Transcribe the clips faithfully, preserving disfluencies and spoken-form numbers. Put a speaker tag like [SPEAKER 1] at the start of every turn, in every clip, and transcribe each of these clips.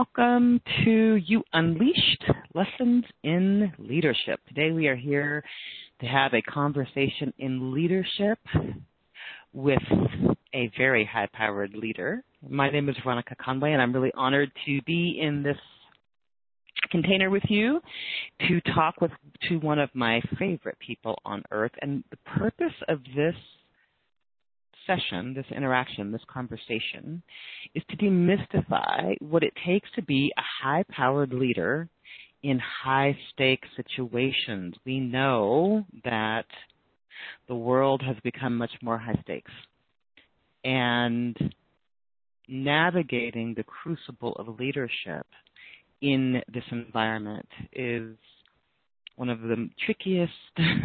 [SPEAKER 1] welcome to You Unleashed, Lessons in Leadership. Today we are here to have a conversation in leadership with a very high-powered leader. My name is Veronica Conway, and I'm really honored to be in this container with you to talk with to one of my favorite people on earth. And the purpose of this session, this interaction, this conversation, is to demystify what it takes to be a high-powered leader in high-stakes situations. We know that the world has become much more high-stakes, and navigating the crucible of leadership in this environment is one of the trickiest,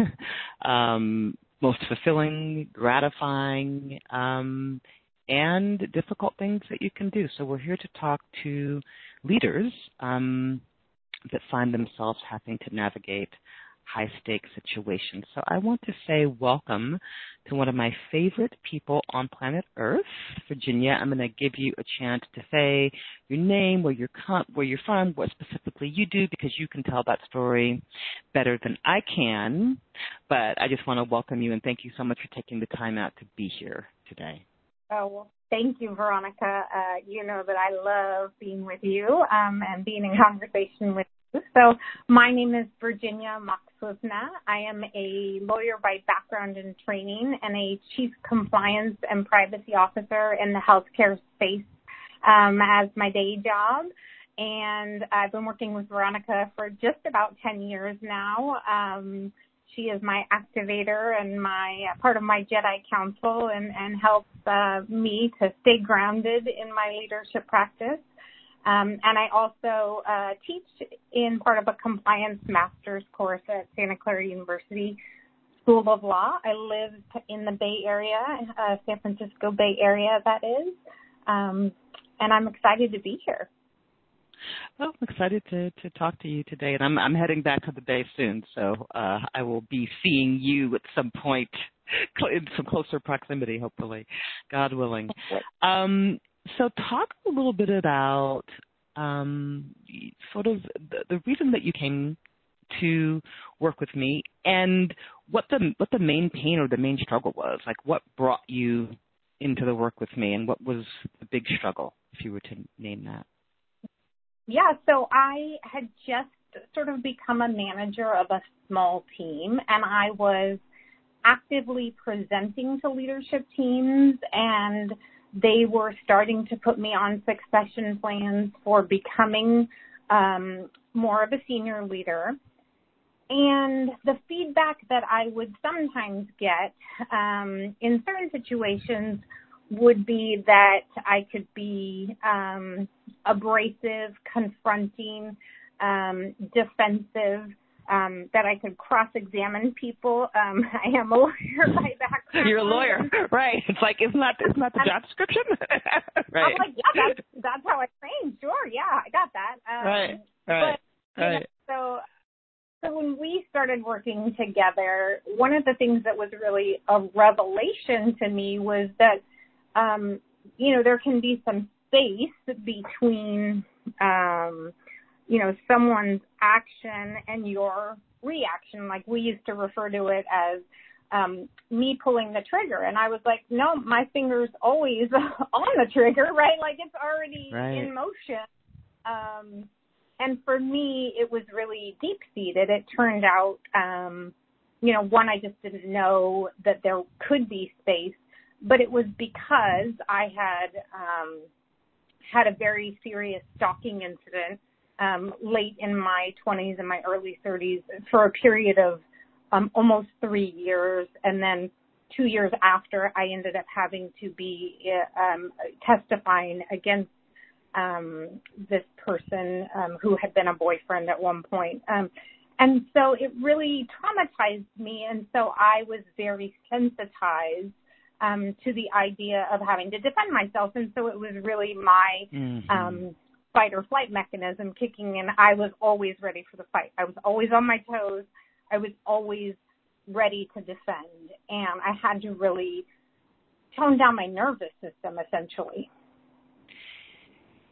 [SPEAKER 1] um, most fulfilling, gratifying, um, and difficult things that you can do. So we're here to talk to leaders um, that find themselves having to navigate high-stakes situations. So I want to say welcome to one of my favorite people on planet Earth, Virginia. I'm going to give you a chance to say your name, where you're com- where you're from, what specifically you do, because you can tell that story better than I can. But I just want to welcome you and thank you so much for taking the time out to be here today.
[SPEAKER 2] Oh, well, thank you, Veronica. Uh, you know that I love being with you um, and being in conversation with you. So my name is Virginia Mokswizna. I am a lawyer by background and training and a chief compliance and privacy officer in the healthcare space um, as my day job. And I've been working with Veronica for just about ten years now. Um, she is my activator and my uh, part of my Jedi Council and, and helps uh, me to stay grounded in my leadership practice. Um, and I also uh, teach in part of a compliance master's course at Santa Clara University School of Law. I live in the Bay Area, uh, San Francisco Bay Area, that is. Um, and I'm excited to be here.
[SPEAKER 1] Well, I'm excited to, to talk to you today, and I'm, I'm heading back to the Bay soon, so uh, I will be seeing you at some point in some closer proximity, hopefully, God willing. Um, so talk a little bit about um, sort of the, the reason that you came to work with me and what the what the main pain or the main struggle was, like what brought you into the work with me and what was the big struggle, if you were to name that.
[SPEAKER 2] Yeah, so I had just sort of become a manager of a small team, and I was actively presenting to leadership teams, and they were starting to put me on succession plans for becoming um, more of a senior leader. And the feedback that I would sometimes get um, in certain situations would be that I could be um, abrasive, confronting, um, defensive, um, that I could cross-examine people. Um, I am a lawyer by background.
[SPEAKER 1] You're a lawyer, right? It's like, isn't that, isn't that the job description? Right.
[SPEAKER 2] I'm like, yeah, that's, that's how I trained. Sure, yeah, I got that. Um,
[SPEAKER 1] right, right,
[SPEAKER 2] but,
[SPEAKER 1] right.
[SPEAKER 2] You know, so, so when we started working together, one of the things that was really a revelation to me was that Um, you know, there can be some space between, um, you know, someone's action and your reaction. Like we used to refer to it as um, me pulling the trigger. And I was like, no, my finger's always on the trigger, right? Like it's already
[SPEAKER 1] right.
[SPEAKER 2] in motion. Um, and for me, it was really deep-seated. It turned out, um, you know, one, I just didn't know that there could be space. But it was because I had um, had a very serious stalking incident um, late in my twenties and my early thirties for a period of um, almost three years. And then two years after, I ended up having to be um, testifying against um, this person um, who had been a boyfriend at one point. Um, and so it really traumatized me. And so I was very sensitized Um, to the idea of having to defend myself. And so it was really my mm-hmm. um, fight or flight mechanism kicking in. I was always ready for the fight. I was always on my toes. I was always ready to defend. And I had to really tone down my nervous system, essentially.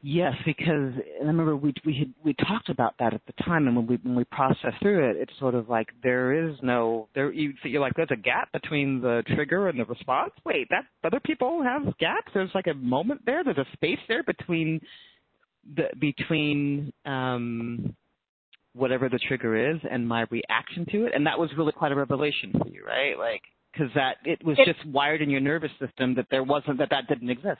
[SPEAKER 1] Yes, because I remember we we had we talked about that at the time, and when we when we processed through it, it's sort of like there is no there. You, so you're like, there's a gap between the trigger and the response. Wait, that other people have gaps. There's like a moment there. There's a space there between the between um, whatever the trigger is and my reaction to it, and that was really quite a revelation for you, right? Like, because that it was
[SPEAKER 2] it,
[SPEAKER 1] just wired in your nervous system that there wasn't that that didn't exist.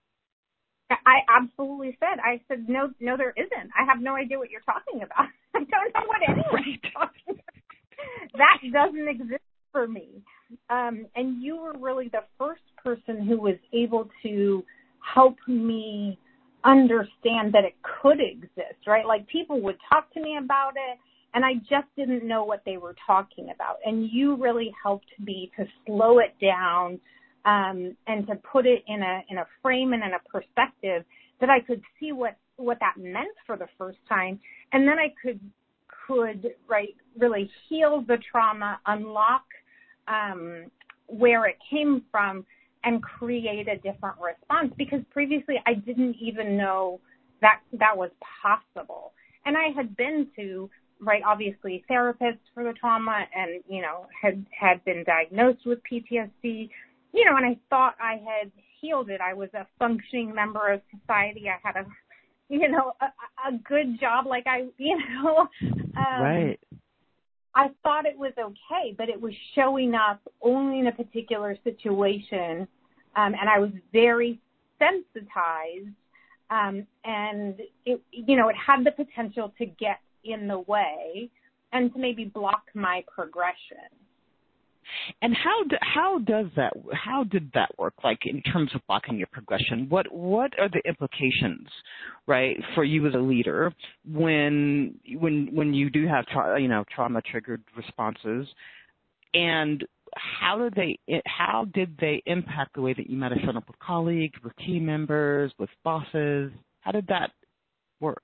[SPEAKER 2] I absolutely said, I said, no, no, there isn't. I have no idea what you're talking about. I don't know what anyone's talking about. That doesn't exist for me. Um, and you were really the first person who was able to help me understand that it could exist, right? Like people would talk to me about it, and I just didn't know what they were talking about. And you really helped me to slow it down, Um, and to put it in a in a frame and in a perspective that I could see what, what that meant for the first time, and then I could could right really heal the trauma, unlock um, where it came from, and create a different response. Because previously I didn't even know that that was possible, and I had been to right obviously therapists for the trauma, and you know had had been diagnosed with P T S D. You know, and I thought I had healed it. I was a functioning member of society. I had a, you know, a, a good job. Like I, you know, um,
[SPEAKER 1] right.
[SPEAKER 2] I thought it was okay, but it was showing up only in a particular situation. Um, and I was very sensitized. Um, and it, you know, it had the potential to get in the way and to maybe block my progression.
[SPEAKER 1] And how do, how does that how did that work? Like in terms of blocking your progression, what what are the implications, right, for you as a leader when when when you do have tra- you know trauma triggered responses, and how did they how did they impact the way that you might have shown up with colleagues, with team members, with bosses? How did that work?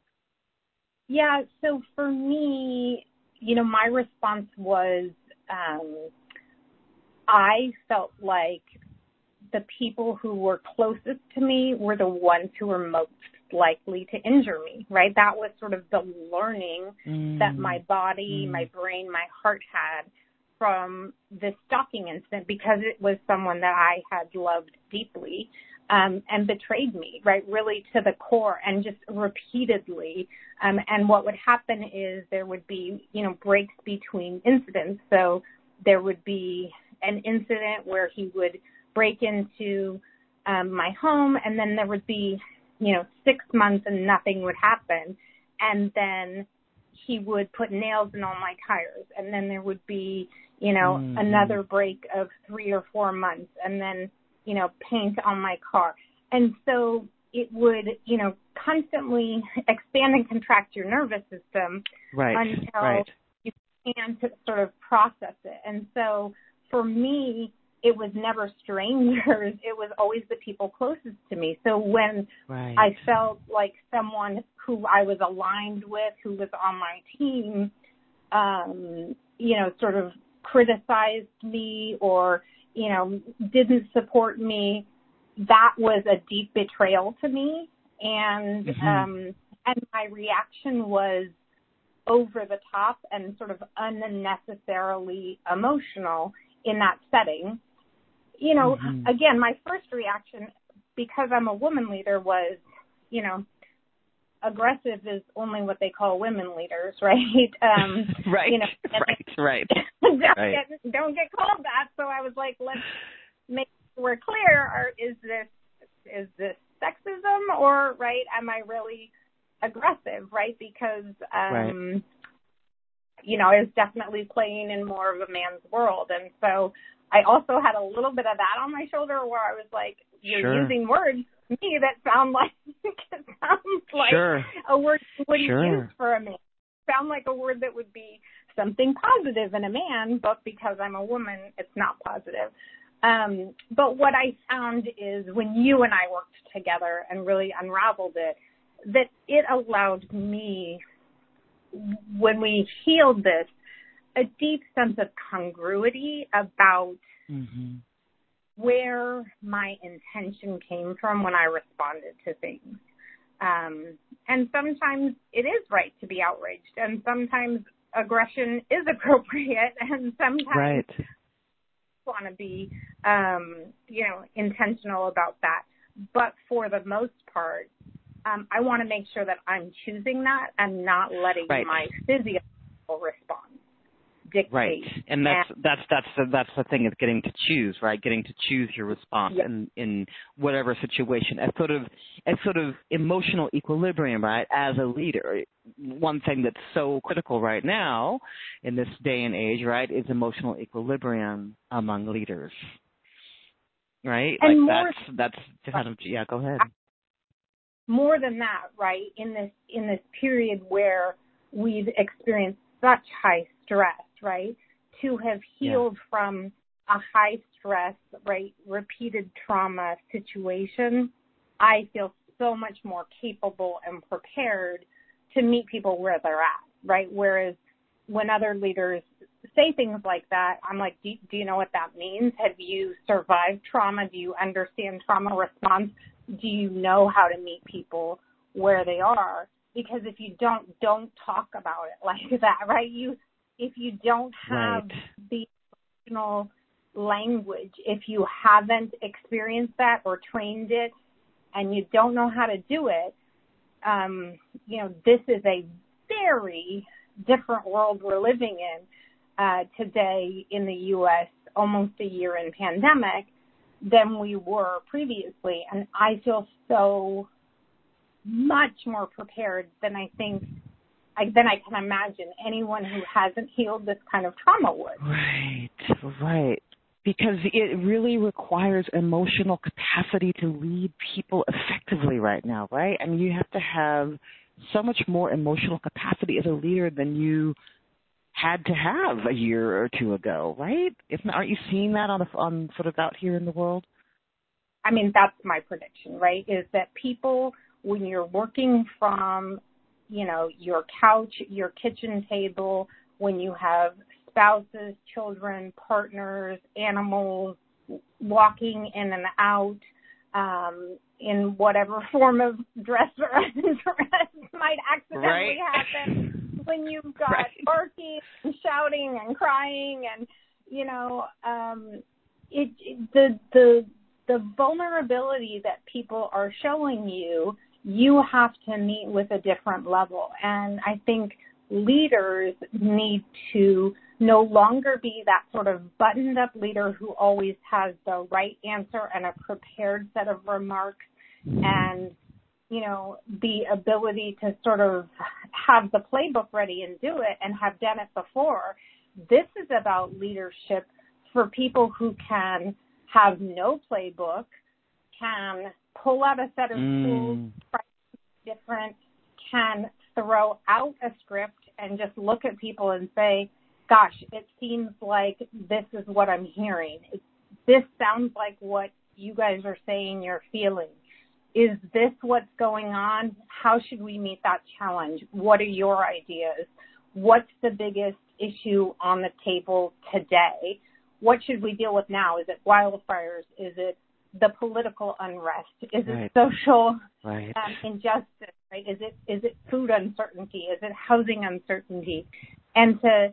[SPEAKER 2] Yeah, so for me, you know, my response was. Um, I felt like the people who were closest to me were the ones who were most likely to injure me, right? That was sort of the learning mm. that my body, mm. my brain, my heart had from this stalking incident, because it was someone that I had loved deeply um, and betrayed me, right, really to the core, and just repeatedly. Um, and what would happen is there would be, you know, breaks between incidents. So there would be an incident where he would break into um, my home, and then there would be, you know, six months and nothing would happen. And then he would put nails in all my tires. And then there would be, you know, mm-hmm. another break of three or four months, and then, you know, paint on my car. And so it would, you know, constantly expand and contract your nervous system
[SPEAKER 1] right,
[SPEAKER 2] until
[SPEAKER 1] right.
[SPEAKER 2] you can to sort of process it. And so for me, it was never strangers. It was always the people closest to me. So when
[SPEAKER 1] right.
[SPEAKER 2] I felt like someone who I was aligned with, who was on my team, um, you know, sort of criticized me or, you know, didn't support me, that was a deep betrayal to me. And, mm-hmm. um, and my reaction was over the top and sort of unnecessarily emotional in that setting. You know, mm-hmm. again, my first reaction, because I'm a woman leader, was, you know, aggressive is only what they call women leaders, right? Um,
[SPEAKER 1] right,
[SPEAKER 2] you know,
[SPEAKER 1] right, right.
[SPEAKER 2] don't,
[SPEAKER 1] right.
[SPEAKER 2] Get, don't get called that. So I was like, let's make sure we're clear. Or is this is this sexism, or right? Am I really aggressive, right? Because um,
[SPEAKER 1] right.
[SPEAKER 2] you know, I was definitely playing in more of a man's world, and so I also had a little bit of that on my shoulder, where I was like, you're
[SPEAKER 1] sure. using
[SPEAKER 2] words to me that sound like it sounds like
[SPEAKER 1] sure.
[SPEAKER 2] a word you wouldn't
[SPEAKER 1] sure.
[SPEAKER 2] use for a man. Sound like a word that would be something positive in a man, but because I'm a woman, it's not positive. Um, but what I found is when you and I worked together and really unraveled it, that it allowed me, when we healed this, a deep sense of congruity about mm-hmm. where my intention came from when I responded to things. Um, and sometimes it is right to be outraged, and sometimes aggression is appropriate, and sometimes
[SPEAKER 1] right.
[SPEAKER 2] want to be, um, you know, intentional about that. But for the most part, um, I want to make sure that I'm choosing that and not letting
[SPEAKER 1] right.
[SPEAKER 2] my physiological response dictate.
[SPEAKER 1] Right, and that's and, that's that's the, that's the thing, is getting to choose, right? Getting to choose your response
[SPEAKER 2] yep.
[SPEAKER 1] in in whatever situation, as sort of as sort of emotional equilibrium, right? As a leader, one thing that's so critical right now in this day and age, right, is emotional equilibrium among leaders, right?
[SPEAKER 2] And
[SPEAKER 1] like
[SPEAKER 2] more,
[SPEAKER 1] that's that's kind of yeah. Go ahead.
[SPEAKER 2] More than that, right? In this in this period where we've experienced such high stress, right? To have healed yeah. from a high stress, right, repeated trauma situation, I feel so much more capable and prepared to meet people where they're at, right? Whereas when other leaders say things like that, I'm like, do, do you know what that means? Have you survived trauma? Do you understand trauma response? Do you know how to meet people where they are? Because if you don't, don't talk about it like that, right? You, if you don't have
[SPEAKER 1] right.
[SPEAKER 2] the emotional language, if you haven't experienced that or trained it, and you don't know how to do it, um, you know, this is a very different world we're living in uh, today in the U S, almost a year in pandemic, than we were previously. And I feel so much more prepared than I think, I, than I can imagine anyone who hasn't healed this kind of trauma would.
[SPEAKER 1] Right, right. Because it really requires emotional capacity to lead people effectively right now, right? I mean, you have to have so much more emotional capacity as a leader than you had to have a year or two ago, right? If not, aren't you seeing that on, a, on sort of out here in the world?
[SPEAKER 2] I mean, that's my prediction, right, is that people, when you're working from, you know, your couch, your kitchen table, when you have spouses, children, partners, animals walking in and out um, in whatever form of dress or undress might accidentally
[SPEAKER 1] right.
[SPEAKER 2] happen, when you've got
[SPEAKER 1] right.
[SPEAKER 2] barking and shouting and crying and, you know, um, it, it the the the vulnerability that people are showing you, you have to meet with a different level. And I think leaders need to no longer be that sort of buttoned up leader who always has the right answer and a prepared set of remarks and, you know, the ability to sort of have the playbook ready and do it and have done it before. This is about leadership for people who can have no playbook, can pull out a set of
[SPEAKER 1] mm.
[SPEAKER 2] tools, try different, can throw out a script and just look at people and say, gosh, it seems like this is what I'm hearing. It, this sounds like what you guys are saying you're feeling. Is this what's going on? How should we meet that challenge? What are your ideas? What's the biggest issue on the table today? What should we deal with now? Is it wildfires? Is it the political unrest? Is
[SPEAKER 1] right.
[SPEAKER 2] it social
[SPEAKER 1] right.
[SPEAKER 2] um, injustice? Right? Is it is it food uncertainty? Is it housing uncertainty? And to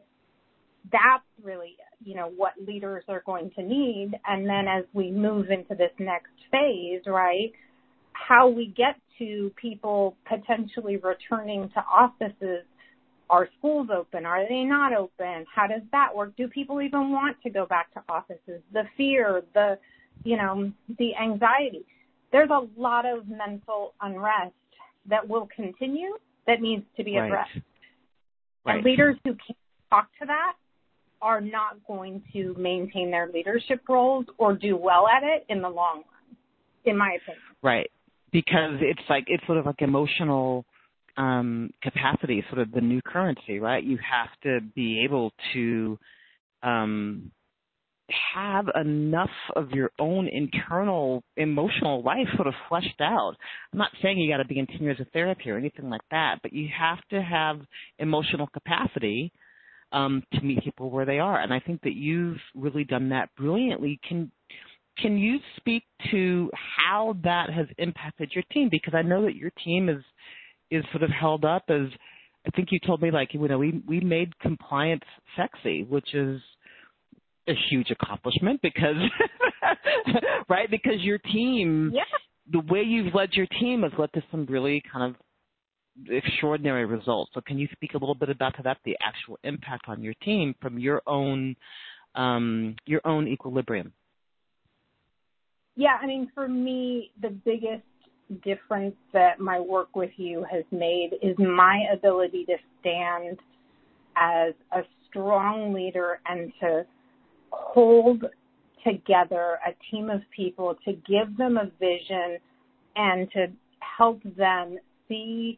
[SPEAKER 2] that's really, you know, what leaders are going to need. And then as we move into this next phase, right, how we get to people potentially returning to offices. Are schools open? Are they not open? How does that work? Do people even want to go back to offices? The fear, the, you know, the anxiety. There's a lot of mental unrest that will continue that needs to be addressed.
[SPEAKER 1] Right. Right.
[SPEAKER 2] And leaders who can't talk to that are not going to maintain their leadership roles or do well at it in the long run, in my opinion.
[SPEAKER 1] Right. Because it's like, it's sort of like emotional um, capacity, sort of the new currency, right? You have to be able to um, have enough of your own internal emotional life sort of fleshed out. I'm not saying you got to be in ten years of therapy or anything like that, but you have to have emotional capacity um, to meet people where they are. And I think that you've really done that brilliantly. Can can you speak to how that has impacted your team? Because I know that your team is is sort of held up as, I think you told me, like, you know, we, we made compliance sexy, which is a huge accomplishment because, right, because your team,
[SPEAKER 2] yeah.
[SPEAKER 1] the way you've led your team has led to some really kind of extraordinary results. So can you speak a little bit about that, the actual impact on your team from your own um, your own equilibrium?
[SPEAKER 2] Yeah, I mean, for me, the biggest difference that my work with you has made is my ability to stand as a strong leader and to hold together a team of people, to give them a vision and to help them see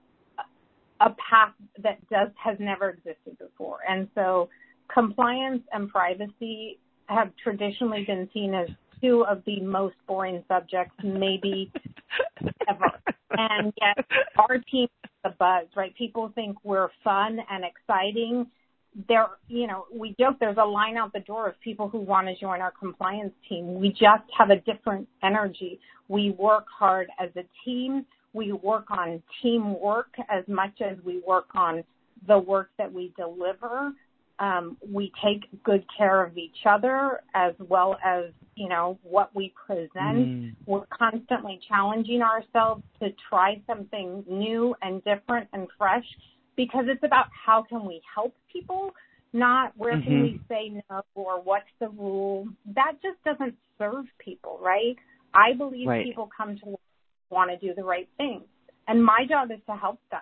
[SPEAKER 2] a path that does has never existed before. And so compliance and privacy have traditionally been seen as two of the most boring subjects maybe ever. And yet our team is the buzz, right? People think we're fun and exciting. There, you know, we joke there's a line out the door of people who want to join our compliance team. We just have a different energy. We work hard as a team. We work on teamwork as much as we work on the work that we deliver. Um, we take good care of each other as well as, you know, what we present. Mm. We're constantly challenging ourselves to try something new and different and fresh because it's about how can we help people, not where mm-hmm. can we say no or what's the rule. That just doesn't serve people, right? I believe right. people come to want to do the right thing. And my job is to help them.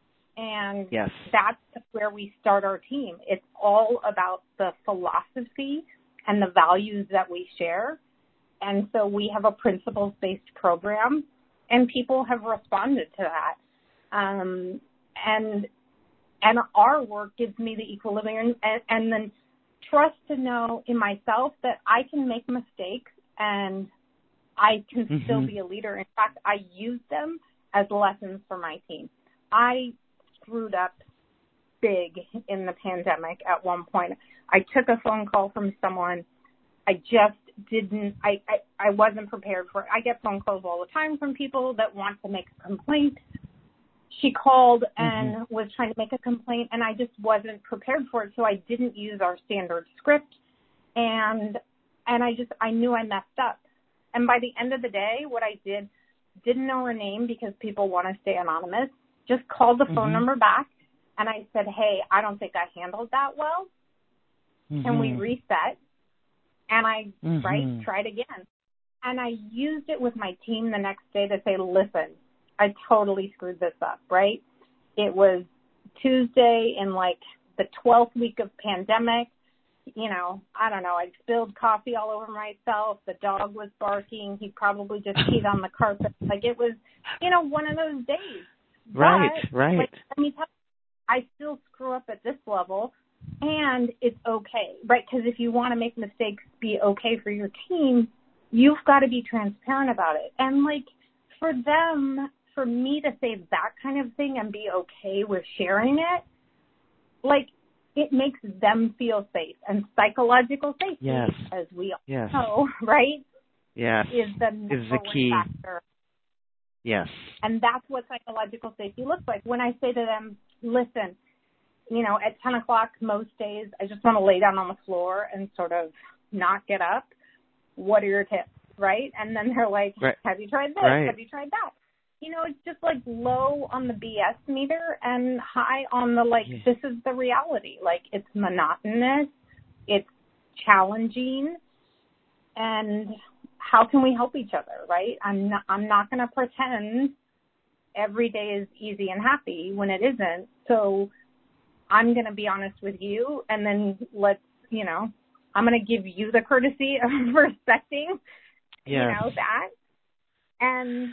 [SPEAKER 2] And yes. that's where we start our team. It's all about the philosophy and the values that we share. And so we have a principles-based program, and people have responded to that. Um, and and our work gives me the equilibrium and, and then trust to know in myself that I can make mistakes and I can mm-hmm. still be a leader. In fact, I use them as lessons for my team. I screwed up big in the pandemic at one point. I took a phone call from someone. I just didn't, I, I, I wasn't prepared for it. I get phone calls all the time from people that want to make a complaint. She called and mm-hmm. was trying to make a complaint, and I just wasn't prepared for it, so I didn't use our standard script, and and I just, I knew I messed up. And by the end of the day, what I did, didn't know her name because people want to stay anonymous, just called the mm-hmm. phone number back, and I said, hey, I don't think I handled that well. Mm-hmm. And we reset, and I, mm-hmm. right, tried again. And I used it with my team the next day to say, listen, I totally screwed this up, right? It was Tuesday in like the twelfth week of pandemic. You know, I don't know, I spilled coffee all over myself. The dog was barking. He probably just peed on the carpet. Like it was, you know, one of those days.
[SPEAKER 1] Right,
[SPEAKER 2] but,
[SPEAKER 1] right.
[SPEAKER 2] Like, let me tell you, I still screw up at this level, and it's okay, right? Because if you want to make mistakes be okay for your team, you've got to be transparent about it. And, like, for them, for me to say that kind of thing and be okay with sharing it, like, it makes them feel safe. And psychological safety,
[SPEAKER 1] yes.
[SPEAKER 2] as we all
[SPEAKER 1] yes.
[SPEAKER 2] know, right,
[SPEAKER 1] yes.
[SPEAKER 2] is the number
[SPEAKER 1] is the key.
[SPEAKER 2] one factor.
[SPEAKER 1] Yes.
[SPEAKER 2] And that's what psychological safety looks like. When I say to them, listen, you know, at ten o'clock most days, I just want to lay down on the floor and sort of not get up. What are your tips, right? And then they're like, right. have you tried this? Right. Have you tried that? You know, it's just like low on the B S meter and high on the, like, yeah. this is the reality. Like, it's monotonous. It's challenging. And how can we help each other, right? I'm not, I'm not going to pretend every day is easy and happy when it isn't. So I'm going to be honest with you, and then let's, you know, I'm going to give you the courtesy of respecting, yes. you know, that. And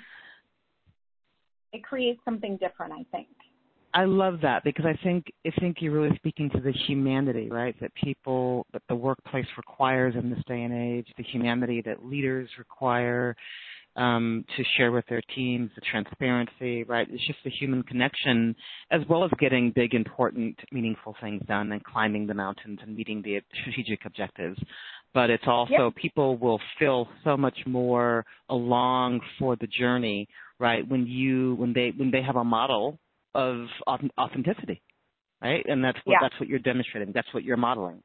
[SPEAKER 2] it creates something different, I think.
[SPEAKER 1] I love that because I think I think you're really speaking to the humanity, right, that people, that the workplace requires in this day and age, the humanity that leaders require um, to share with their teams, the transparency, right? It's just the human connection as well as getting big, important, meaningful things done and climbing the mountains and meeting the strategic objectives. but it's also
[SPEAKER 2] Yep.
[SPEAKER 1] people will feel so much more along for the journey, right? When you when they when they have a model of authenticity, right? And that's what
[SPEAKER 2] Yeah.
[SPEAKER 1] that's what you're demonstrating. That's what you're modeling.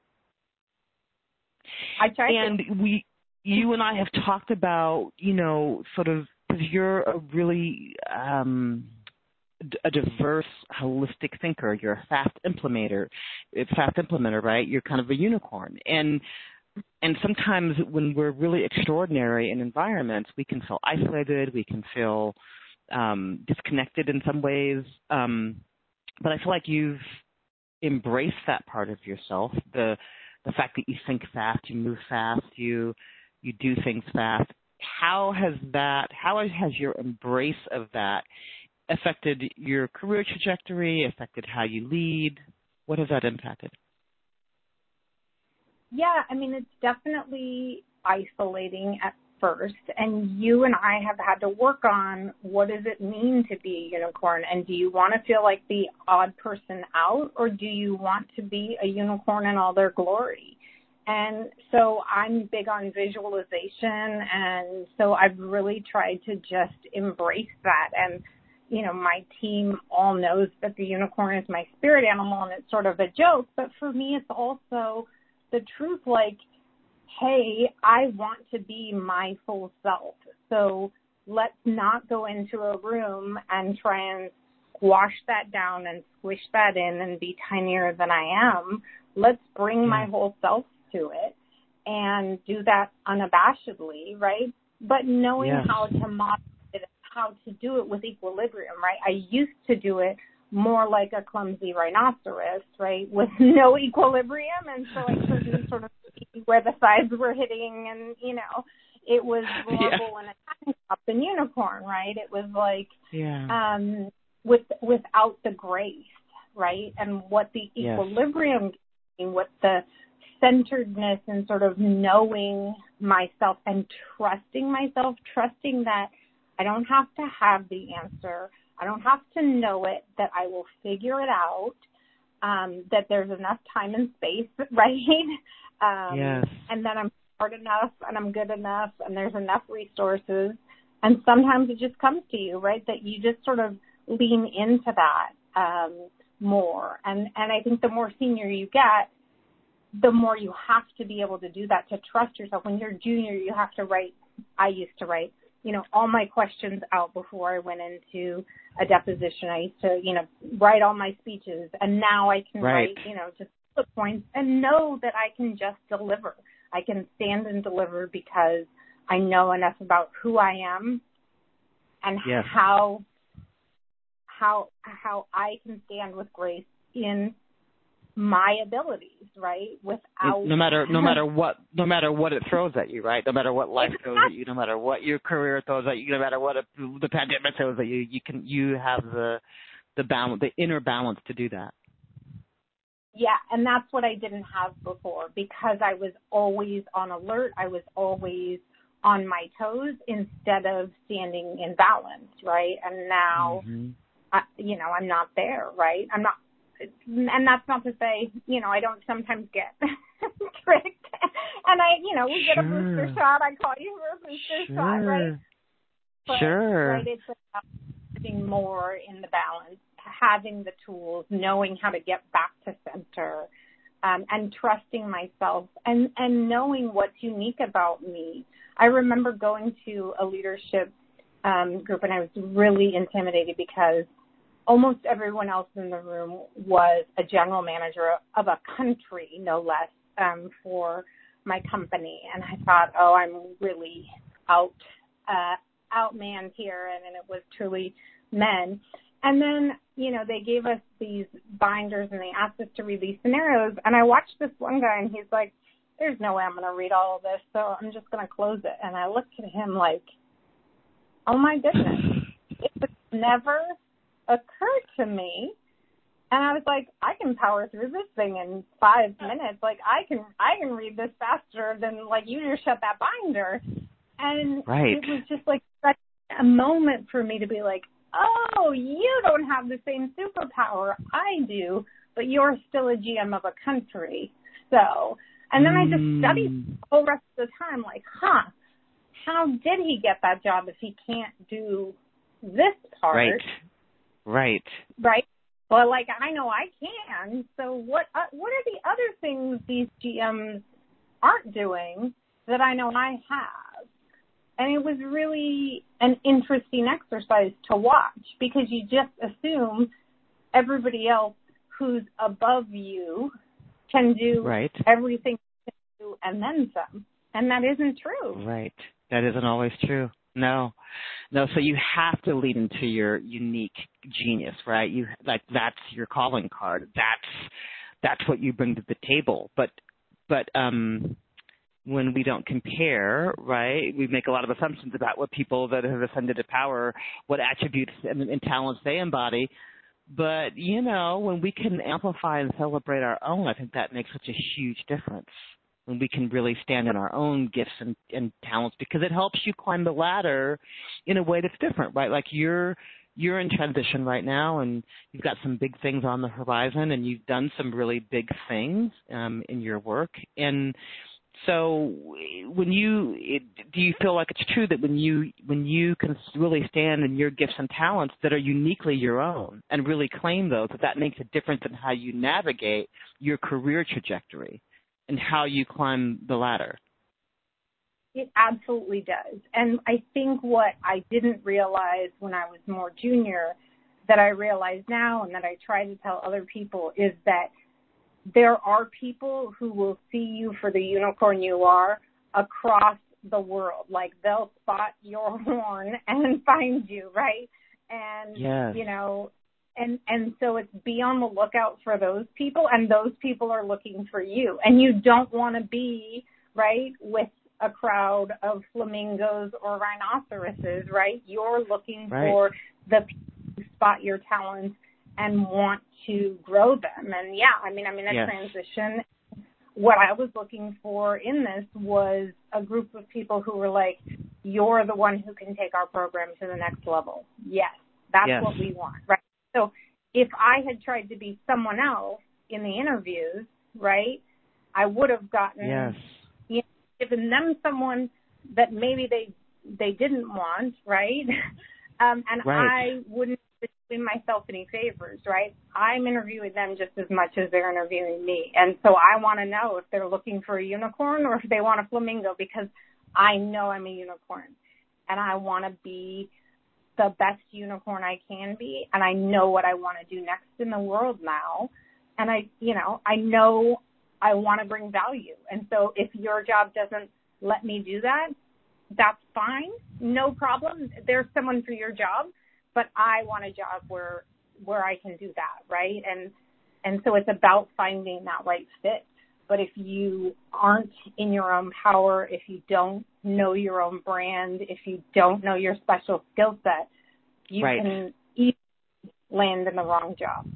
[SPEAKER 2] I try
[SPEAKER 1] and
[SPEAKER 2] to.
[SPEAKER 1] we, you and I have talked about, you know, sort of, because you're a really um, a diverse, holistic thinker. You're a fast implementer, fast implementer, right? You're kind of a unicorn, and and sometimes when we're really extraordinary in environments, we can feel isolated. We can feel um, disconnected in some ways. Um, but I feel like you've embraced that part of yourself. The the fact that you think fast, you move fast, you you do things fast. How has that? How has your embrace of that affected your career trajectory? Affected how you lead? What has that impacted?
[SPEAKER 2] Yeah, I mean, it's definitely isolating at first, and you and I have had to work on what does it mean to be a unicorn, and do you want to feel like the odd person out, or do you want to be a unicorn in all their glory? And so I'm big on visualization, and so I've really tried to just embrace that. And, you know, my team all knows that the unicorn is my spirit animal, and it's sort of a joke, but for me it's also the truth, like, hey, I want to be my full self. So let's not go into a room and try and squash that down and squish that in and be tinier than I am. Let's bring
[SPEAKER 1] yeah.
[SPEAKER 2] my whole self to it and do that unabashedly, right? But knowing
[SPEAKER 1] yes.
[SPEAKER 2] how to model it, how to do it with equilibrium, right? I used to do it more like a clumsy rhinoceros, right, with no equilibrium, and so I couldn't sort of see where the sides were hitting, and, you know, it was vulnerable
[SPEAKER 1] yeah.
[SPEAKER 2] and a tiny top and unicorn, right? It was like
[SPEAKER 1] yeah.
[SPEAKER 2] um, with without the grace, right, and what the equilibrium, yes. what the centeredness and sort of knowing myself and trusting myself, trusting that I don't have to have the answer. I don't have to know it, that I will figure it out, um, that there's enough time and space, right? Um,
[SPEAKER 1] yes.
[SPEAKER 2] And that I'm smart enough and I'm good enough and there's enough resources. And sometimes it just comes to you, right, that you just sort of lean into that um, more. And, and I think the more senior you get, the more you have to be able to do that, to trust yourself. When you're junior, you have to write, I used to write, you know, all my questions out before I went into a deposition. I used to, you know, write all my speeches, and now I can
[SPEAKER 1] right.
[SPEAKER 2] write, you know, just bullet points and know that I can just deliver. I can stand and deliver because I know enough about who I am and
[SPEAKER 1] yes.
[SPEAKER 2] how how how I can stand with grace in my abilities, right? Without
[SPEAKER 1] no matter no matter what no matter what it throws at you, right? No matter what life throws at you, no matter what your career throws at you, no matter what it, the pandemic throws at you, you can you have the the balance, the inner balance to do that.
[SPEAKER 2] Yeah, and that's what I didn't have before because I was always on alert. I was always on my toes instead of standing in balance, right? And now,
[SPEAKER 1] mm-hmm.
[SPEAKER 2] I, you know, I'm not there, right? I'm not. And that's not to say, you know, I don't sometimes get tricked. And I, you know, we get
[SPEAKER 1] sure.
[SPEAKER 2] a booster shot. I call you for a booster
[SPEAKER 1] sure.
[SPEAKER 2] shot, right? But,
[SPEAKER 1] sure.
[SPEAKER 2] Right, it's about having more in the balance, having the tools, knowing how to get back to center, um, and trusting myself and, and knowing what's unique about me. I remember going to a leadership um, group and I was really intimidated because almost everyone else in the room was a general manager of a country, no less, um, for my company. And I thought, oh, I'm really out, uh, outmanned here. And, and it was truly men. And then, you know, they gave us these binders and they asked us to read these scenarios. And I watched this one guy and he's like, there's no way I'm going to read all of this. So I'm just going to close it. And I looked at him like, oh my goodness, it was never occurred to me, and I was like, I can power through this thing in five minutes. Like I can, I can read this faster than like you just shut that binder. And
[SPEAKER 1] right.
[SPEAKER 2] it was just like such a moment for me to be like, oh, you don't have the same superpower I do, but you're still a G M of a country. So, And then I just studied the whole rest of the time, like, huh, how did he get that job if he can't do this part?
[SPEAKER 1] Right. Right.
[SPEAKER 2] Right. Well, like, I know I can. So what, uh, what are the other things these G Ms aren't doing that I know I have? And it was really an interesting exercise to watch, because you just assume everybody else who's above you can do
[SPEAKER 1] right.
[SPEAKER 2] everything you can do and then some. And that isn't true.
[SPEAKER 1] Right. That isn't always true. No. No, so you have to lean into your unique genius, right? You like that's your calling card. That's that's what you bring to the table. But but um when we don't compare, right, we make a lot of assumptions about what people that have ascended to power, what attributes and, and talents they embody. But, you know, when we can amplify and celebrate our own, I think that makes such a huge difference. When we can really stand in our own gifts and, and talents, because it helps you climb the ladder in a way that's different, right? Like you're you're in transition right now, and you've got some big things on the horizon, and you've done some really big things um, in your work. And so, when you it, do you feel like it's true that when you when you can really stand in your gifts and talents that are uniquely your own and really claim those, that that makes a difference in how you navigate your career trajectory and how you climb the ladder?
[SPEAKER 2] It absolutely does. And I think what I didn't realize when I was more junior that I realize now, and that I try to tell other people, is that there are people who will see you for the unicorn you are across the world. Like, they'll spot your horn and find you, right? And,
[SPEAKER 1] yes.
[SPEAKER 2] you know, and, and so it's be on the lookout for those people, and those people are looking for you. And you don't want to be, right, with a crowd of flamingos or rhinoceroses, right? You're looking
[SPEAKER 1] right.
[SPEAKER 2] for the people who spot your talents and want to grow them. And yeah, I mean, I'm in a
[SPEAKER 1] yes.
[SPEAKER 2] transition. What I was looking for in this was a group of people who were like, you're the one who can take our program to the next level. Yes, that's
[SPEAKER 1] yes.
[SPEAKER 2] what we want, right? So if I had tried to be someone else in the interviews, right, I would have gotten,
[SPEAKER 1] yes.
[SPEAKER 2] you know, given them someone that maybe they they didn't want, right? um, and
[SPEAKER 1] right.
[SPEAKER 2] I wouldn't be doing myself any favors, right? I'm interviewing them just as much as they're interviewing me. And so I want to know if they're looking for a unicorn or if they want a flamingo, because I know I'm a unicorn and I want to be the best unicorn I can be. And I know what I want to do next in the world now. And I, you know, I know I want to bring value. And so if your job doesn't let me do that, that's fine. No problem. There's someone for your job, but I want a job where where I can do that, right? And and so it's about finding that right fit. But if you aren't in your own power, if you don't know your own brand, if you don't know your special skill set, you
[SPEAKER 1] right.
[SPEAKER 2] can easily land in the wrong job.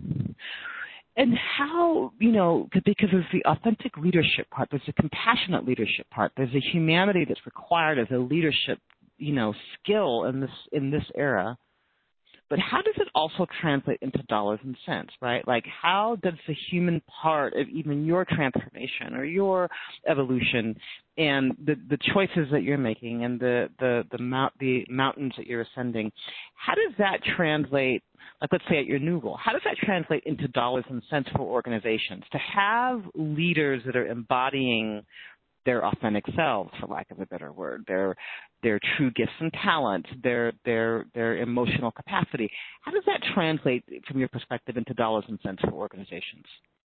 [SPEAKER 1] And how, you know, because there's the authentic leadership part, there's the compassionate leadership part, there's the humanity that's required as a leadership, you know, skill in this in this era. But how does it also translate into dollars and cents, right? Like, how does the human part of even your transformation or your evolution and the, the choices that you're making and the the the, mount, the mountains that you're ascending, how does that translate, like let's say at your new role, how does that translate into dollars and cents for organizations? To have leaders that are embodying their authentic selves, for lack of a better word, their their true gifts and talents, their their their emotional capacity. How does that translate from your perspective into dollars and cents for organizations?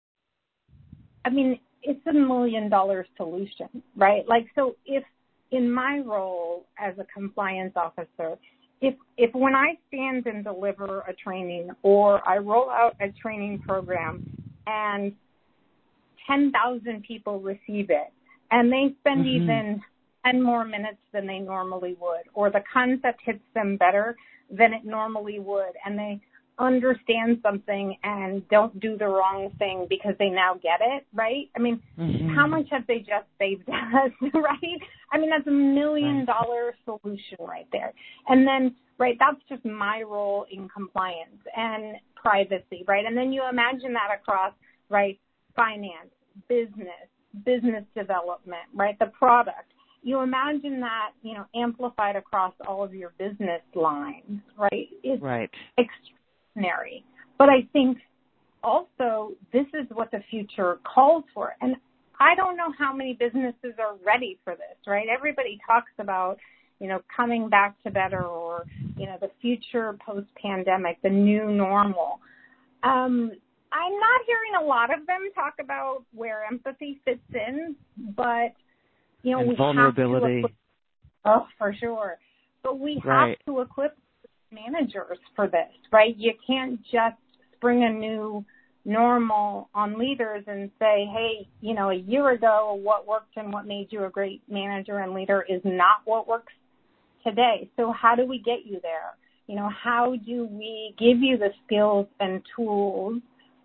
[SPEAKER 2] I mean, it's a million dollar solution, right? Like, so if in my role as a compliance officer, if if when I stand and deliver a training or I roll out a training program and ten thousand people receive it, and they spend mm-hmm. even ten more minutes than they normally would, or the concept hits them better than it normally would, and they understand something and don't do the wrong thing because they now get it, right? I mean, mm-hmm. how much have they just saved us, right? I mean, that's a million dollar solution right there. And then, right, that's just my role in compliance and privacy, right? And then you imagine that across, right, finance, business, business development, right? The product. You imagine that, you know, amplified across all of your business lines, right? It's
[SPEAKER 1] right.
[SPEAKER 2] extraordinary. But I think also this is what the future calls for. And I don't know how many businesses are ready for this, right? Everybody talks about, you know, coming back to better or, you know, the future post-pandemic, the new normal. Um, I'm not hearing a lot of them talk about where empathy fits in, but, you know,
[SPEAKER 1] and
[SPEAKER 2] we
[SPEAKER 1] vulnerability.
[SPEAKER 2] have to equip, oh, for sure. But we
[SPEAKER 1] right.
[SPEAKER 2] have to equip managers for this, right? You can't just spring a new normal on leaders and say, hey, you know, a year ago, what worked and what made you a great manager and leader is not what works today. So how do we get you there? You know, how do we give you the skills and tools?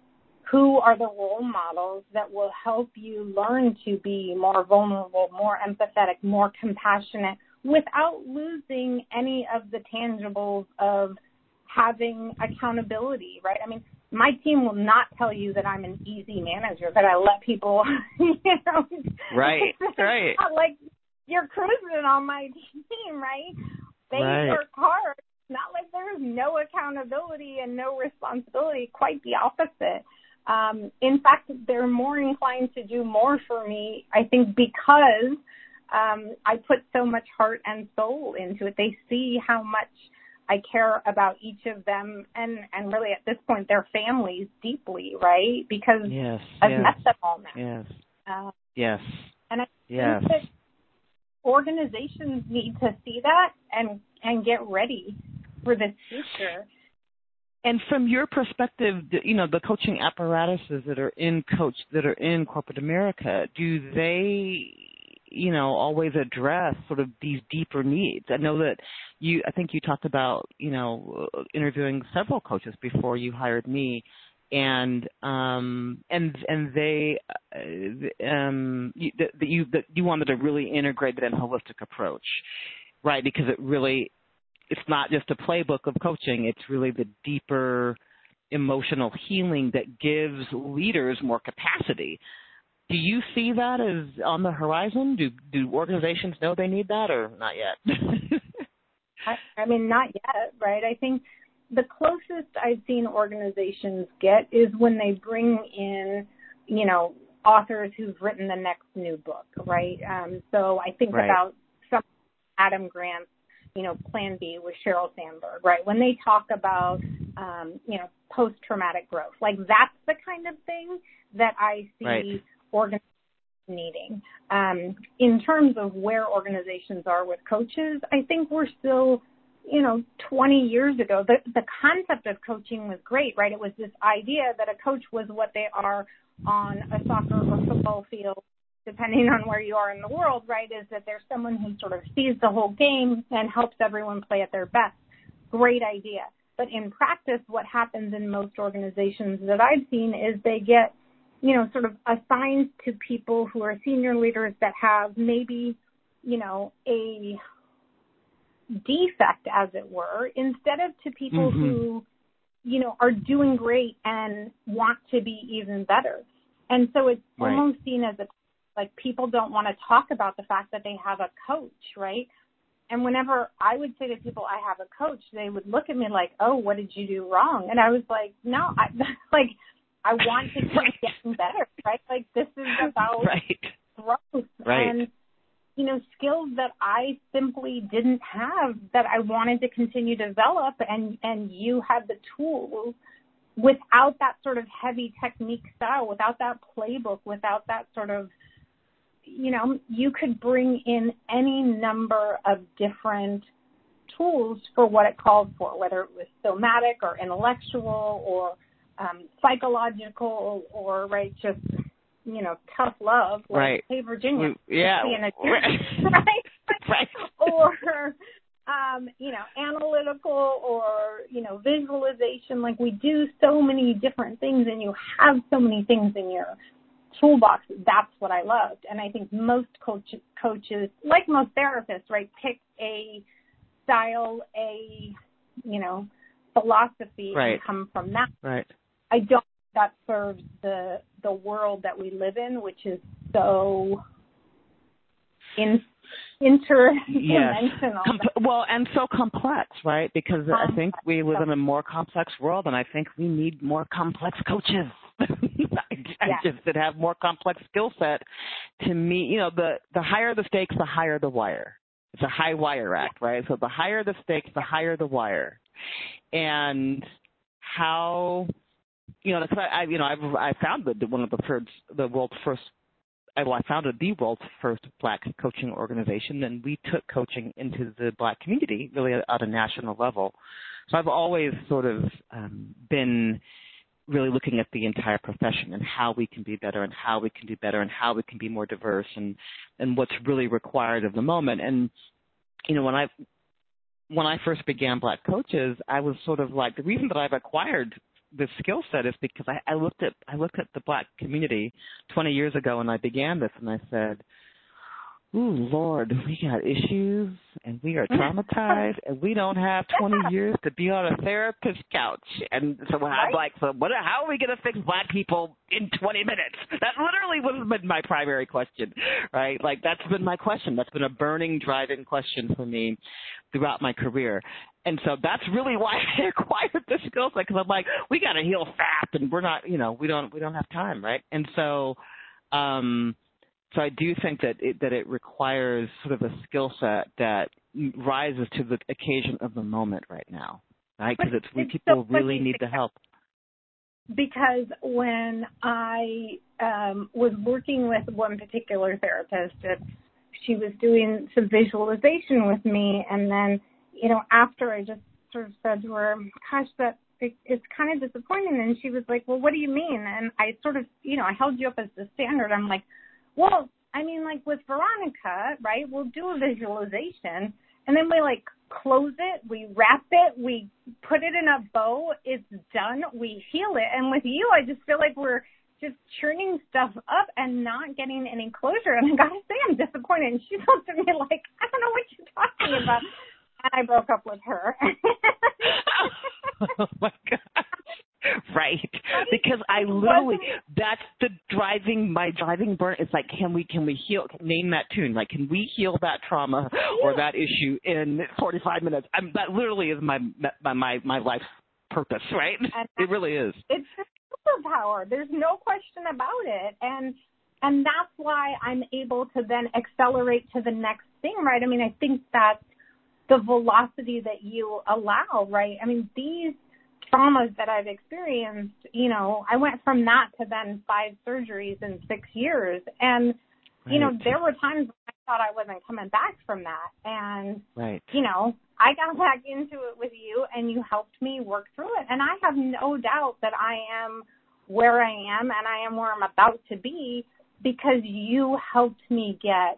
[SPEAKER 2] Who are the role models that will help you learn to be more vulnerable, more empathetic, more compassionate without losing any of the tangibles of having accountability, right? I mean, my team will not tell you that I'm an easy manager, that I let people, you know.
[SPEAKER 1] Right, right.
[SPEAKER 2] Not like you're cruising on my team, right? They
[SPEAKER 1] right.
[SPEAKER 2] work hard. Not like there's no accountability and no responsibility. Quite the opposite. Um, in fact, they're more inclined to do more for me, I think, because um, I put so much heart and soul into it. They see how much I care about each of them and, and really at this point their families deeply, right? Because
[SPEAKER 1] yes,
[SPEAKER 2] I've
[SPEAKER 1] yes,
[SPEAKER 2] met them all now.
[SPEAKER 1] Yes.
[SPEAKER 2] Uh,
[SPEAKER 1] yes.
[SPEAKER 2] And I
[SPEAKER 1] yes.
[SPEAKER 2] think that organizations need to see that and, and get ready for this future.
[SPEAKER 1] And from your perspective, you know, the coaching apparatuses that are in coach that are in corporate America, do they, you know, always address sort of these deeper needs? I know that you, I think you talked about, you know, interviewing several coaches before you hired me, and um, and and they, uh, um, you, that you that you wanted a really integrated and holistic approach, right? Because it really, it's not just a playbook of coaching; it's really the deeper emotional healing that gives leaders more capacity. Do you see that as on the horizon? Do do organizations know they need that, or not yet?
[SPEAKER 2] I, I mean, not yet, right? I think the closest I've seen organizations get is when they bring in, you know, authors who've written the next new book, right? Um, so I think
[SPEAKER 1] right.
[SPEAKER 2] about some Adam Grant's, you know, Plan B with Sheryl Sandberg, right? When they talk about, um, you know, post-traumatic growth, like that's the kind of thing that I see
[SPEAKER 1] right.
[SPEAKER 2] organizations needing. Um, in terms of where organizations are with coaches, I think we're still, you know, twenty years ago, the, the concept of coaching was great, right? It was this idea that a coach was what they are on a soccer or football field, depending on where you are in the world, right, is that there's someone who sort of sees the whole game and helps everyone play at their best. Great idea. But in practice, what happens in most organizations that I've seen is they get, you know, sort of assigned to people who are senior leaders that have maybe, you know, a defect, as it were, instead of to people
[SPEAKER 1] mm-hmm.
[SPEAKER 2] who, you know, are doing great and want to be even better. And so it's
[SPEAKER 1] right.
[SPEAKER 2] almost seen as a, like people don't want to talk about the fact that they have a coach, right? And whenever I would say to people, I have a coach, they would look at me like, oh, what did you do wrong? And I was like, no, I like, I want to keep
[SPEAKER 1] right.
[SPEAKER 2] getting better, right? Like this is about
[SPEAKER 1] right.
[SPEAKER 2] growth
[SPEAKER 1] right.
[SPEAKER 2] and, you know, skills that I simply didn't have that I wanted to continue to develop, and, and you have the tools without that sort of heavy technique style, without that playbook, without that sort of, you know, you could bring in any number of different tools for what it called for, whether it was somatic or intellectual or um, psychological or, right, just, you know, tough love, like,
[SPEAKER 1] right.
[SPEAKER 2] hey, Virginia,
[SPEAKER 1] we, yeah,
[SPEAKER 2] a
[SPEAKER 1] right,
[SPEAKER 2] right,
[SPEAKER 1] right.
[SPEAKER 2] or, um, you know, analytical or, you know, visualization. Like we do so many different things, and you have so many things in your toolbox. That's what I loved, and I think most coach, coaches, like most therapists, right, pick a style, a, you know, philosophy,
[SPEAKER 1] right.
[SPEAKER 2] and come from that.
[SPEAKER 1] Right.
[SPEAKER 2] I don't think that serves the the world that we live in, which is so in, interdimensional.
[SPEAKER 1] Yes. Com- well, and so complex, right? Because complex. I think we live in a more complex world, and I think we need more complex coaches.
[SPEAKER 2] Yes.
[SPEAKER 1] That have more complex skill set to meet, you know, the, the higher the stakes, the higher the wire. It's a high wire act, right? So the higher the stakes, the higher the wire. And how, you know, because I, I, you know, I've, I founded one of the first, the world's first, well, I founded the world's first Black coaching organization, and we took coaching into the Black community really at a national level. So I've always sort of um, been really looking at the entire profession and how we can be better and how we can do better and how we can be more diverse and, and what's really required of the moment. And, you know, when I when I first began Black Coaches, I was sort of like, the reason that I've acquired this skill set is because I, I looked at I looked at the Black community twenty years ago when I began this, and I said, ooh, Lord, we got issues, and we are traumatized, and we don't have twenty years to be on a therapist couch. And so when I'm like, so what, how are we going to fix Black people in twenty minutes? That literally was been my primary question, right? Like, that's been my question. That's been a burning, driving question for me throughout my career. And so that's really why I acquired this skill set, because I'm like, we got to heal fast, and we're not, you know, we don't, we don't have time, right? And so, um, So I do think that it, that it requires sort of a skill set that rises to the occasion of the moment right now, right? Because it's when people so really need the help.
[SPEAKER 2] Because when I um, was working with one particular therapist, she was doing some visualization with me, and then, you know, after I just sort of said to her, gosh, that it's kind of disappointing. And she was like, well, what do you mean? And I sort of, you know, I held you up as the standard. I'm like, well, I mean, like with Veronica, right, we'll do a visualization, and then we, like, close it, we wrap it, we put it in a bow, it's done, we heal it. And with you, I just feel like we're just churning stuff up and not getting any closure. And I got to say, I'm disappointed. And she looked at me like, I don't know what you're talking about. And I broke up with her.
[SPEAKER 1] Oh, my God. Right. Because I literally, that's the driving, my driving burn. It's like, can we, can we heal, name that tune? Like, can we heal that trauma or that issue in forty-five minutes? I'm, that literally is my, my, my, my life's purpose, right? It really is.
[SPEAKER 2] It's a superpower. There's no question about it. And, and that's why I'm able to then accelerate to the next thing, right? I mean, I think that's the velocity that you allow, right? I mean, these traumas that I've experienced, you know, I went from that to then five surgeries in six years. And, right. you know, there were times when I thought I wasn't coming back from that. And,
[SPEAKER 1] right.
[SPEAKER 2] you know, I got back into it with you, and you helped me work through it. And I have no doubt that I am where I am, and I am where I'm about to be, because you helped me get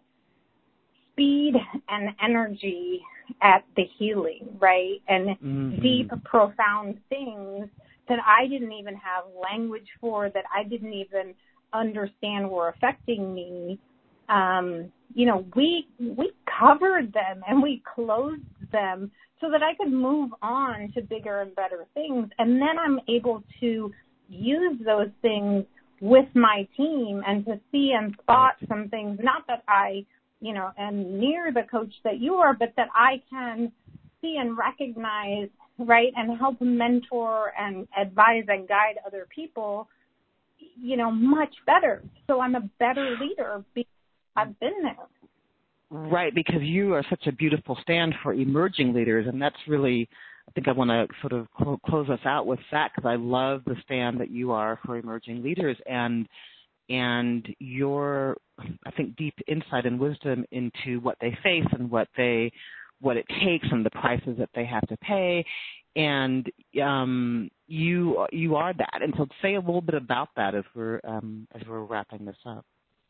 [SPEAKER 2] speed and energy at the healing, right? And mm-hmm. deep, profound things that I didn't even have language for, that I didn't even understand were affecting me. Um, you know, we we covered them and we closed them so that I could move on to bigger and better things. And then I'm able to use those things with my team and to see and spot some things, not that I you know, and near the coach that you are, but that I can see and recognize, right, and help mentor and advise and guide other people, you know, much better. So I'm a better leader because I've been there.
[SPEAKER 1] Right, because you are such a beautiful stand for emerging leaders, and that's really, I think I want to sort of cl- close us out with that, because I love the stand that you are for emerging leaders, and and your, I think, deep insight and wisdom into what they face and what they, what it takes and the prices that they have to pay, and um, you you are that. And so, say a little bit about that as we're um, as we're wrapping this up.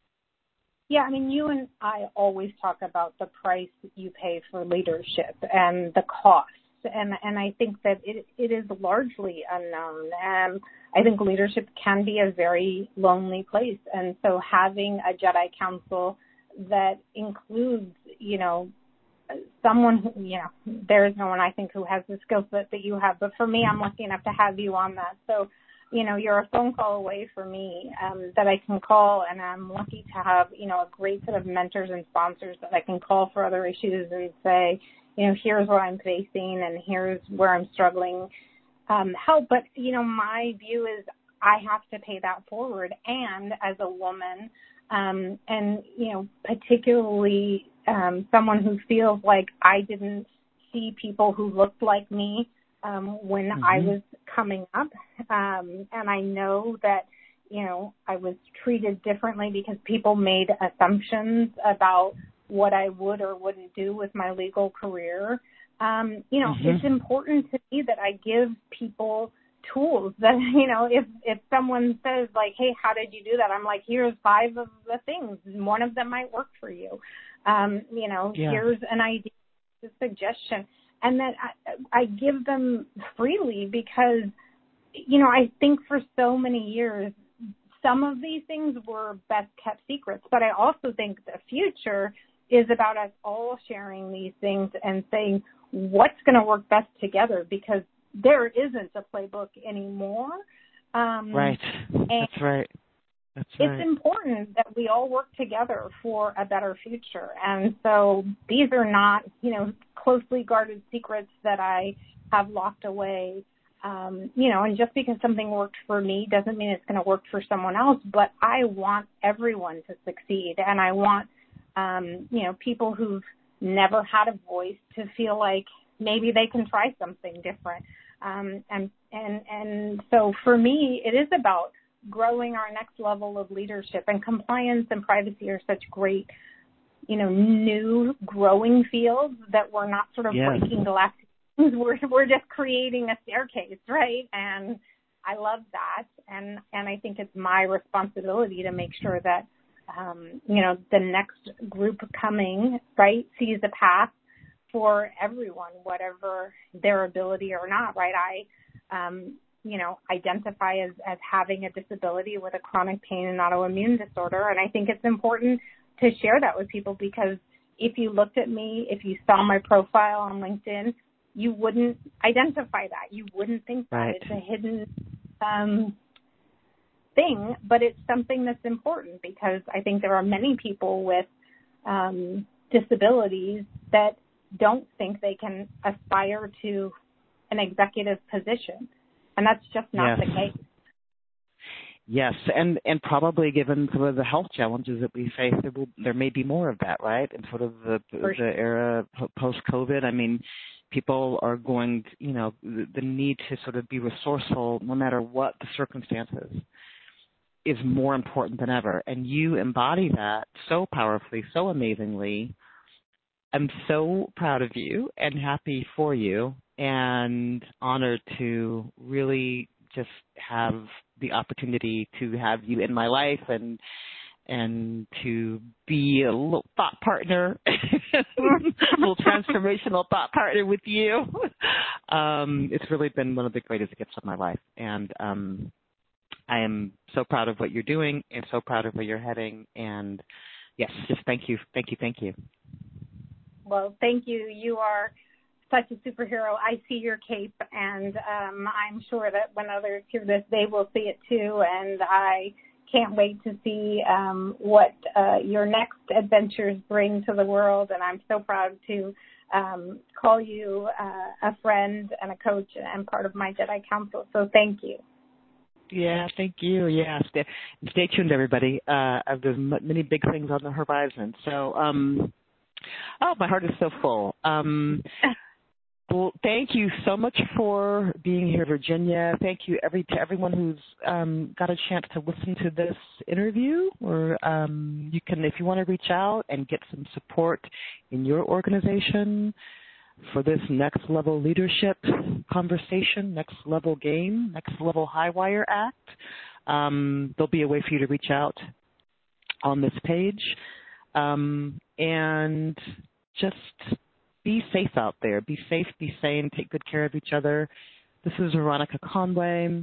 [SPEAKER 2] Yeah, I mean, you and I always talk about the price that you pay for leadership and the cost. And and I think that it it is largely unknown. And I think leadership can be a very lonely place. And so having a Jedi Council that includes, you know, someone who, you know, there is no one I think who has the skill set that you have. But for me, I'm lucky enough to have you on that. So you know, you're a phone call away for me um, that I can call, and I'm lucky to have, you know, a great set of mentors and sponsors that I can call for other issues and say, you know, here's what I'm facing and here's where I'm struggling. Um, help. But, you know, my view is I have to pay that forward. And as a woman, um, and, you know, particularly um, someone who feels like I didn't see people who looked like me um, when mm-hmm. I was coming up. Um, and I know that, you know, I was treated differently because people made assumptions about what I would or wouldn't do with my legal career. Um, you know, mm-hmm. it's important to me that I give people tools that, you know, if, if someone says like, hey, how did you do that? I'm like, here's five of the things. One of them might work for you. Um, you know, yeah. here's an idea, a suggestion. And then I, I give them freely because, you know, I think for so many years, some of these things were best kept secrets, but I also think the future is about us all sharing these things and saying what's going to work best together, because there isn't a playbook anymore. Um,
[SPEAKER 1] right. That's right. That's right.
[SPEAKER 2] It's important that we all work together for a better future. And so these are not, you know, closely guarded secrets that I have locked away. Um, you know, and just because something worked for me doesn't mean it's going to work for someone else, but I want everyone to succeed. And I want, um, you know, people who've never had a voice to feel like maybe they can try something different. Um, and, and, and so for me, it is about growing our next level of leadership, and compliance and privacy are such great, you know, new growing fields that we're not sort of yes. breaking the last We're we're just creating a staircase, right? And I love that, and and I think it's my responsibility to make sure that um, you know, the next group coming, right, sees a path for everyone, whatever their ability or not, right? I, um, you know, identify as as having a disability with a chronic pain and autoimmune disorder, and I think it's important to share that with people, because if you looked at me, if you saw my profile on LinkedIn, you wouldn't identify that. You wouldn't think that. Right. It's a hidden um, thing, but it's something that's important, because I think there are many people with um, disabilities that don't think they can aspire to an executive position. And that's just not yes. the case.
[SPEAKER 1] Yes, and, and probably given some of the health challenges that we face, there, will, there may be more of that, right? In sort of the, the sure. era post-COVID. I mean, people are going, to, you know, the, the need to sort of be resourceful no matter what the circumstances is more important than ever. And you embody that so powerfully, so amazingly. I'm so proud of you and happy for you, and honored to really just have the opportunity to have you in my life and and to be a little thought partner, a little transformational thought partner with you. Um, it's really been one of the greatest gifts of my life. And um, I am so proud of what you're doing and so proud of where you're heading. And yes, just thank you, thank you, thank you.
[SPEAKER 2] Well, thank you. You are such a superhero. I see your cape, and um, I'm sure that when others hear this, they will see it too. And I can't wait to see um, what uh, your next adventures bring to the world. And I'm so proud to um, call you uh, a friend and a coach and part of my Jedi Council. So thank you.
[SPEAKER 1] Yeah, thank you. Yeah, stay, stay tuned, everybody. Uh, there's m- many big things on the horizon. So, um, oh, my heart is so full. Um, well, thank you so much for being here, Virginia. Thank you every to everyone who's um, got a chance to listen to this interview. Or um, you can, if you want to reach out and get some support in your organization for this next level leadership conversation, next level game, next level high wire act, um, there'll be a way for you to reach out on this page. Um, and just be safe out there. Be safe, be sane, take good care of each other. This is Veronica Conway,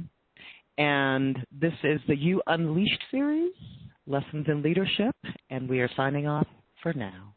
[SPEAKER 1] and this is the You Unleashed series, Lessons in Leadership, and we are signing off for now.